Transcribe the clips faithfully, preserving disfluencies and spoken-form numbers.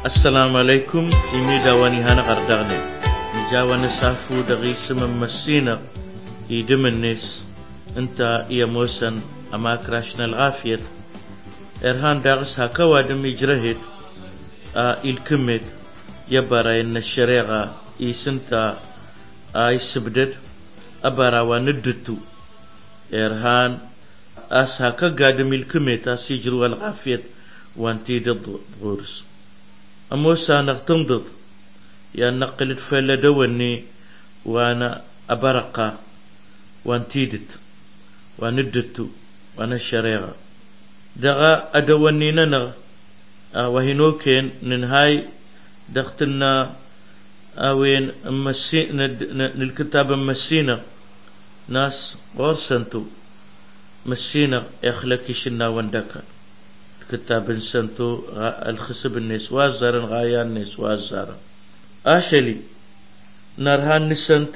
السلام عليكم إمي دواني هانا غردغني نجاوانا سافو دغي سمم مسينا يدم الناس انت يا موسن أما كراشنا الغافية إرهان داغس هكا وادم يجرهد آه الكمت يبارا إن الشريعة يسنتا آه يسبدد أبارا وندتو إرهان أس هكا قادم الكمت أسيجروا الغافية وانتي ضد غورس أموسى نغتنضض يا نقل الفل دوني وأنا أبرقة وانتيدت وندت وأنا الشريعة دغا أدوني ننغ وهنوكين ننهاي دختنا أوين مسي الكتاب مسينا ناس غرسنتو مسينا إخلكيشنا وندكا كتاب سنتو الخصب الناس وازارن غايان الناس وازارن آشلي نرهان نسنت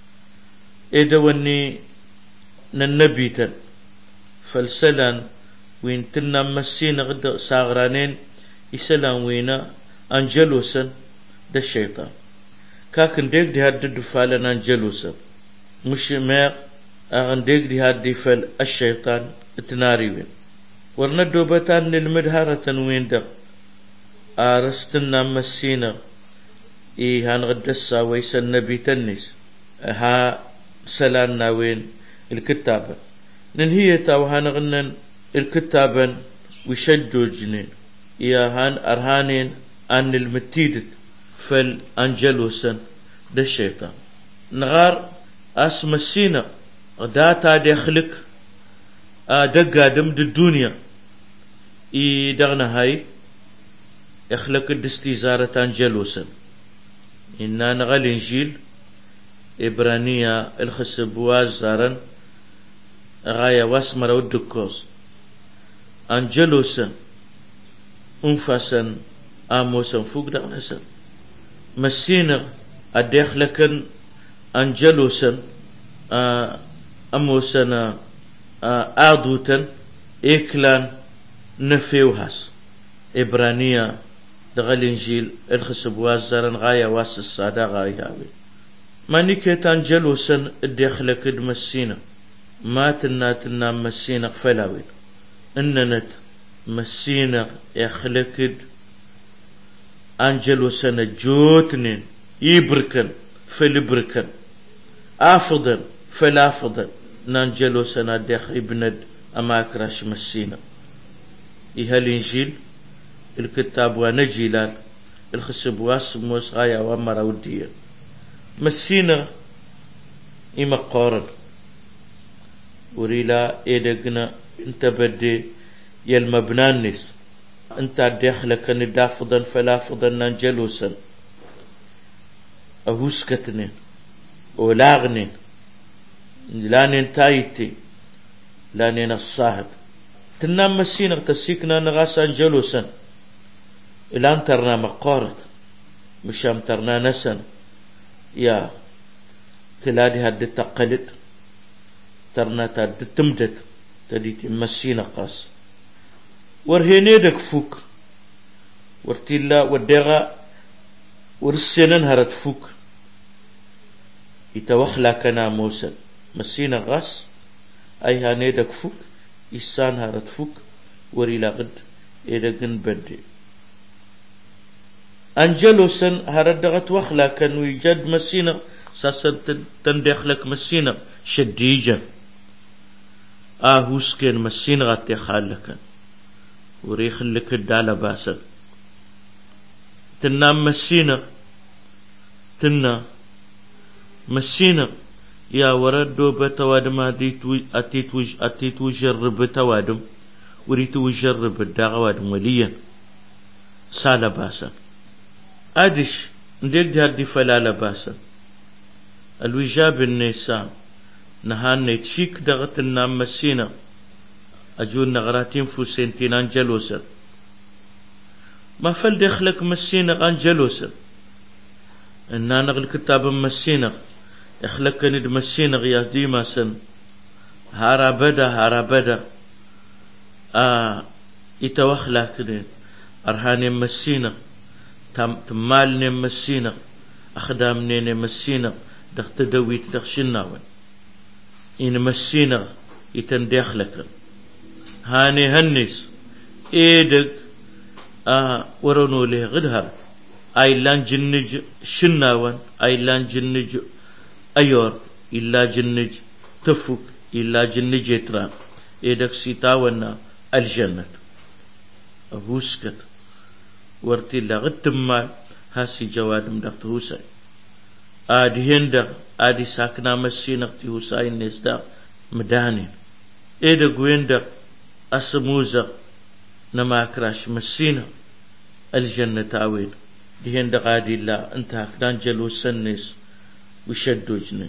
إدواني ننبيتا فالسلان وين تنا مسينا غد ساغرانين يسلان وينا أنجلوسا دا الشيطان كاكن ديك دي هاد دفالا أنجلوسا مش مير أغن ديك دي هاد دفال الشيطان اتناري وين ورندو بتان المدهارة وين دق آرستنا مسينا إيه هنغدسا ويس النبي تنس ها سلاننا وين الكتابة ننهية وهنغنن الكتابة ويشجوا جنين يا هان أرهانين أن المتيدت فالأنجلوسا ده الشيطان نغار أس مسينا داتا دخلك دقا دم الدنيا إي دغنا هاي يخلق الدستيزارة أنجلوسا إننا نغل إنجيل إبرانية الخسب وازارا غاية واسمر ودكوز أنجلوسا أنفاسا آموسا فوق دغنسا مسينا أدخلكن أنجلوسا أموسنا آدوتا إكلان نفيوهاس إبرانية دغل إنجيل الخسب وازارن غاية واس السادة غاية هاوي ماني كيتان جلوسن الدخلك دمسينا ما تنا تنا مسينا فلاوي إننت مسينا يخلك أنجلوسن جوتنين يبركن فلبركن آفضن فلافضن نانجلوسن دخ ابند أما كراش مسينا إيها الإنجيل الكتاب ونجيلال الخسب واسموس غاية ومرا وديا مسينا إما قارن وريلا إيدقنا انت بدي يلمبنانيس انت داخلك ندافضا فلافضا نانجلوسا أهوسكتنين ولاغنين لانين تايتي لانين الصاهد تنام مسينا تسيكنا نغاس أنجلوسا الان ترنا مقارت مشام ترنا نسن يا تلادي هاد تقلد ترنا تاد تمدد تديت مسينا قاس ورهيني دك فوك ورتيلا ودغا ورسنن هرت فوك يتوخلا كنا موسى مسينا غاس اي هاني دك فوك إسان هرت فوك وريلا غد إدغن بدي أنجلوسن هردغت وخلا كان ويجد مسينا ساسن تندخلك مسينا شديجة آهوس كان مسينا غتي خالكن وريخ لك الدالة باسل تنام مسينا تنا مسينا يا وردو بتوادم أتيت وج أتيت وجرب بتوادم وريت وجرب الدعوادم وليا سال باسا أدش نديك دي هدي فلا باسا الوجاب النساء نهان نتشيك دغت النام مسينا أجون نغراتين فوسنتين أنجلوسا ما فل دخلك مسينا أنجلوسا إننا نغل كتاب مسينا يخلق ند مسينا غياس ديما سن هارا بدا هارا بدا آه يتوخلا كدين أرهاني مسينا تم تمال نمسينا أخدام نمسينا دخت دوي تخشناون إن مسينا يتندخ لك هاني هنس إيدك آه ورنو له غدها أي لان جنج شناون أي لان جنج أيور إلا جنج تفك إلا جنج يتران إيدك سيتاونا الجنة هوسكت ورتي لغد تمال هاسي جواد مدقت هوساي آدي هندق آدي ساكنا مسينق تي هوساي نسدا مدانين إيدك ويندق أسموزق نما كراش مسينا الجنة تاوين دي هندق آدي لا انتهاك نانجلو سنس وشدو جنين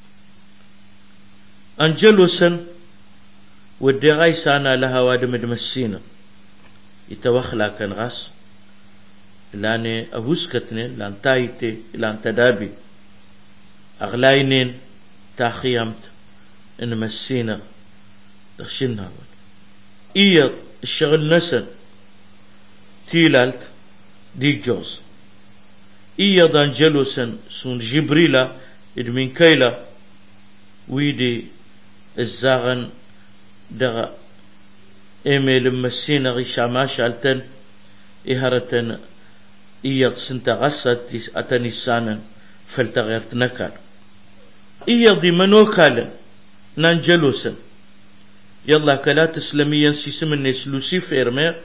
أنجلو سن ودي غايسانا لها وادم دمسينا يتوخلا كان غاس لاني أهوسكتنين لان تايتي لان تدابي أغلاينين تاخيامت إن مسينا دخشنها إيض الشغل نسن تيلالت دي جوز إيض أنجلوسن سون جبريلا إدمين كيلا ويدي الزاغن دغا إيميل مسينا غيشاما شالتن إهارتن إيض سنتا غسط أتني سانا فلتغيرت نكال إيض منوكالا نانجلوسن يلا كلا تسلميا سيسم الناس لوسيفير مير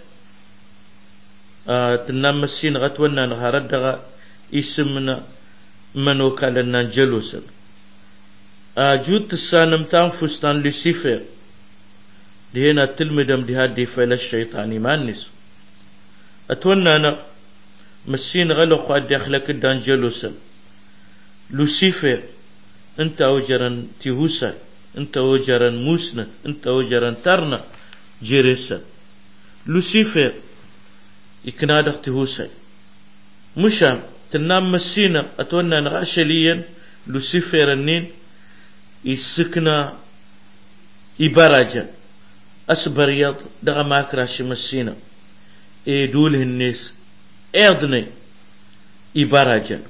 آه تنام مسين غتونا نهارد دغا اسمنا منوكالا نانجلوسن آه جود تسانم تام فستان لوسيفير دي هنا تلمدم دي هادي فيل الشيطاني مانس أتونا أنا مسين غلق أدي أخلق دانجلوسن لوسيفير انت أوجرا تيهوسا انت أوجرا موسنا انت أوجرا ترنا جيريسا لوسيفير يكنادق تيهوسا مشام تنام مسينا أتونا نغاشليا لوسيفير النين يسكنا إبراجا أسبريض دغا ماكراش مسينا إيدول الناس إيضني إبراجا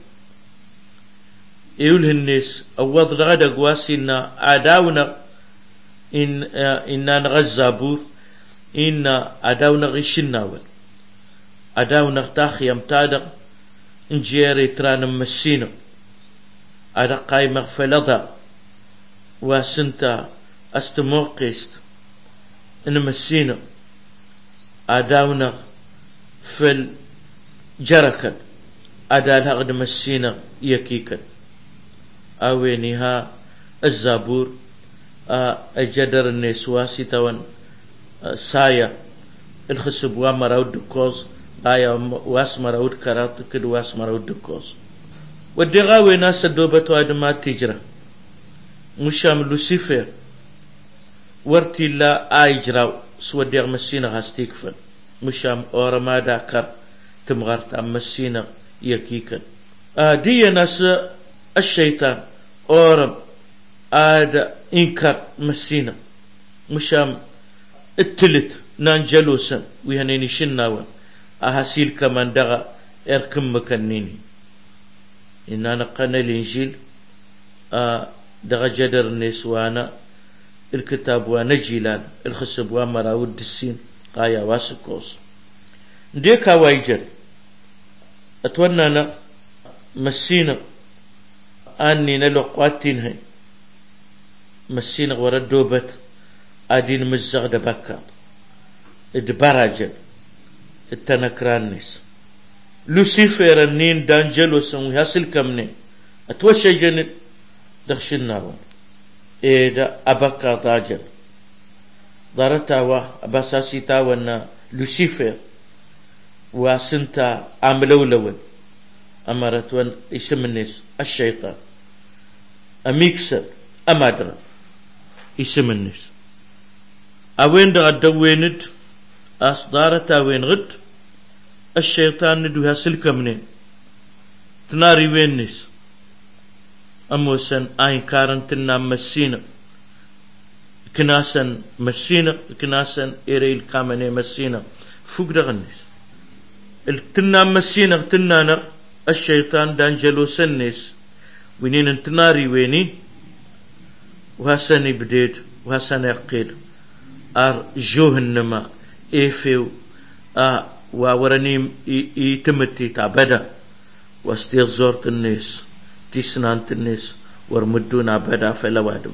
يقول الناس أوض غدا قواسينا عداونا إن إننا نغزابور إن عداونا غشناول عداونا اختاخ يمتادق انجيري ترانا مسينا عدا قايمة فلضا واسنتا استموقيست إن مسينا عداونا فل جركا عدالها غد مسينا يكيكا أوينها الزابور أجدر النسواسي توان سايا الخصب ومراود دكوز آيا واس مراود كرات كد واس مراود دكوز ودغاوي ناس دوبتو أدمات تجرى مشام لوسيفر ورتي لا آيجراو سوى ديغ مسينا هاستيكفن مشام أورما داكر تمغرت أم مسينا يكيكا آه دي ناس الشيطان أورم آد إنكر مسينا مشام التلت نانجلوسا ويهنيني شناوا أهاسيل كمان دغا إركم مكنيني إننا قنا الإنجيل آه دغا جدر النسوانا الكتاب ونجيلان الخصب ومراود السين قايا واسكوس ديكا وايجر أتونانا مسينا أني نلقواتين هاي مسينا ورد دوبت أدين مزغ دبكات ادبراجل التنكرانيس لوسيفر النين دانجلوس ويحصل كمنين أتوشى جنن دخشناون إيدا أبكا طاجل ضرتاوا أباساسي تاونا لوسيفر واسنتا عملولون أمرتون اسم الناس الشيطان أميكسر أمادر اسم الناس أوين دغد ويند أصدارتا وين غد الشيطان ندو هاسلك منين تناري وين نس أموسن آين كارنتنا مسينا كناسن مسينا كناسن إيريل كامني مسينا فوق دغنس التنا مسينغ تنانغ الشيطان دانجلو سنس وينين انتناري ويني وهساني بديد وهساني يقيل ار جوهنما ايفيو ا وورنيم يتمتي تعبدا واستير زورت الناس تسنانت الناس ورمدونا بدا فلوادم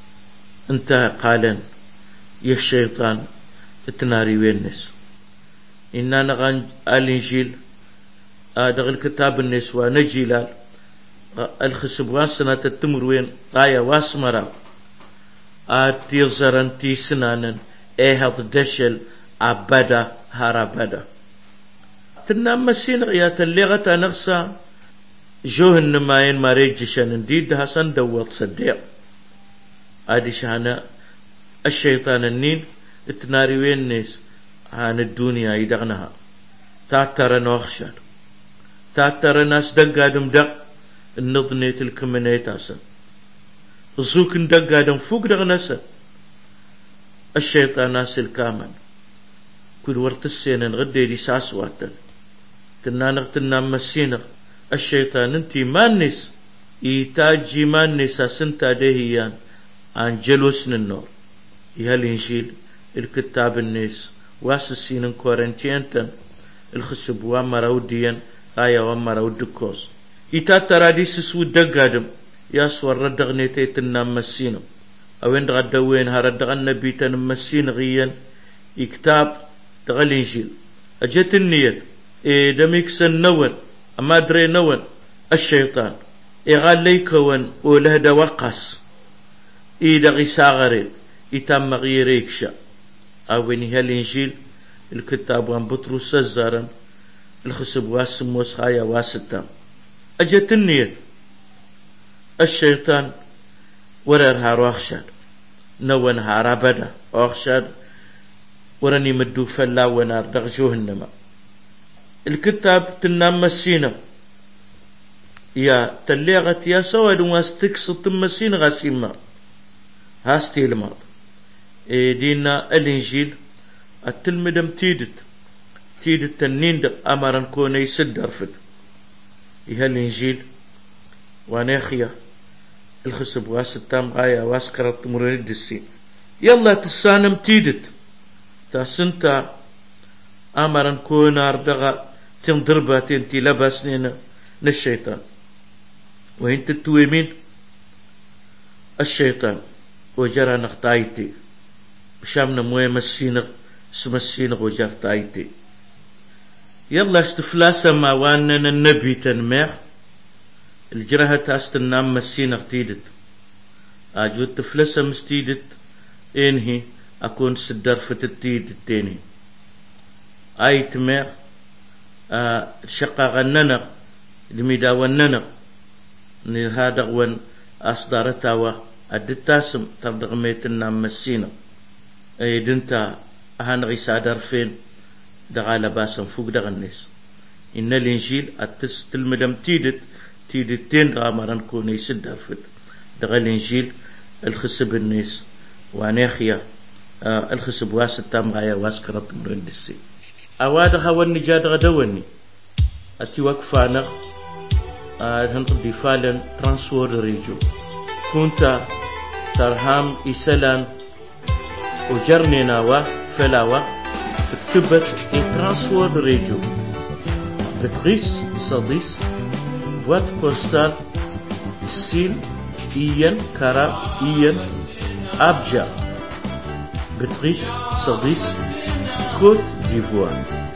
انت قالن يا الشيطان اتناري وينس إننا نغان الإنجيل دغل كتاب النسوة نجيلال الخسب واسنا تتمر وين غاية واسمرا تيغزران تيسنانن ايهض دشل عبدا هاربدا تنام مسين غيات اللغة نغسا جوهن ماين ماريجشان انديد حسن دوات صديق ادي شانا الشيطان النين اتناري وين نيس عن الدنيا يدغنها تعتر نوخشر تعتر ناس دقادم دق النظنيت الكمنيت أسن الزوك دقادم فوق دغنسا الشيطان ناس الكامل كل ورت السين غدي دي ساسواتن تنانغ تنام مسينغ الشيطان انتي مانس يتاجي مانس اسنتا دهيان عن جلوسن النور يها الانجيل الكتاب الناس واسسين كورنتينتن الخسب ومراوديا غاية ومراودكوس يتاترا دي سسو دقادم ياسور ردغنيتي تنام مسينم اوين دغدوين هردغ النبي تنمسين غيا يكتاب دغ الانجيل اجت النية اي دميكسن نون اما دري نون الشيطان اغال ليكون ولهدا وقص اي دغي ساغرين يتم غيريكشا اوين هي الانجيل الكتاب وان بطرس الزارن الخسب واسم وسخايا واسطة اجت النية الشيطان وررها روخشاد نون هاربدا روخشاد ورني مدو فلا ونار دغجوه النما الكتاب تنام مسينا يا تليغت يا سواد واستكس تمسين غسيما هاستي الماض إيه دينا الانجيل التلمدم تيدت تيدت تنين دق امرن كوني سدر فد إيه الانجيل وانيخيا الخسب واستام غاية واسكرت مريد السين يلا تسانم تيدت تاسنتا امرن كونار دغا تنضربات انتي لبسنين للشيطان وانت تويمين الشيطان وجرى نقطايتي بشامنا موي مسينغ سمسينغ وجر تايتي يلا استفلاسا ما واننا النبي تنمير الجرهة تاستنام مسينغ تيدت اجود تفلسا مستيدت انهي اكون سدر فتتيد التاني اي تمير آه شقا غننا دميدا وننا نير هذا ون اصدارتاوا الدتاسم تردغ ميتنا مسينا اي دنتا اهان غيسادر فين دغالا باسم فوق دغ الناس ان الانجيل اتس تلمدم تيدت تيدتين غامران كوني يسدر فت دغ الانجيل الخسب الناس وانيخيا آه الخسب واسطام غايا واسكرت مرندسي اوادغ والنجاد غدوني اتي وقفانا هنقضي فعلا ترانسوور ريجو كنت ترهام إسلان وجرنينا وفلاوة اكتبت ترانسوور ريجو بتغيس صديس بوات بوستال السين إيان كارا إيان أبجا بتغيس صديس كوت ديفوار